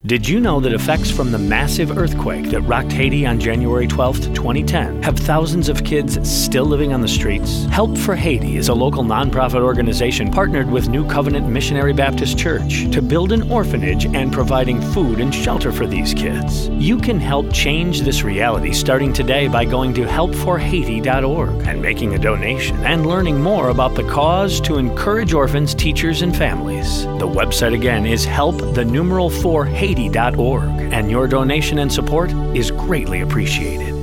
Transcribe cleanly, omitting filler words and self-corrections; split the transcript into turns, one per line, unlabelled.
Did you know that effects from the massive earthquake that rocked Haiti on January 12, 2010 have thousands of kids still living on the streets? Help for Haiti is a local nonprofit organization partnered with New Covenant Missionary Baptist Church to build an orphanage and providing food and shelter for these kids. You can help change this reality starting today by going to helpforhaiti.org and making a donation and learning more about the cause to encourage orphans, teachers, and families. The website again is help4haiti.org, and your donation and support is greatly appreciated.